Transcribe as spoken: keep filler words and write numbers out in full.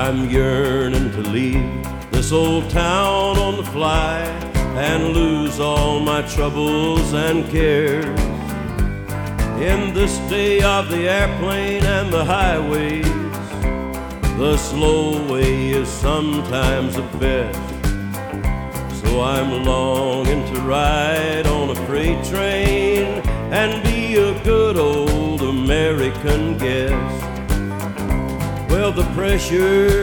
I'm yearning to leave this old town on the fly and lose all my troubles and cares. In this day of the airplane and the highways, the slow way is sometimes the best. So I'm longing to ride on a freight train and be a good old American guest. Well, the pressure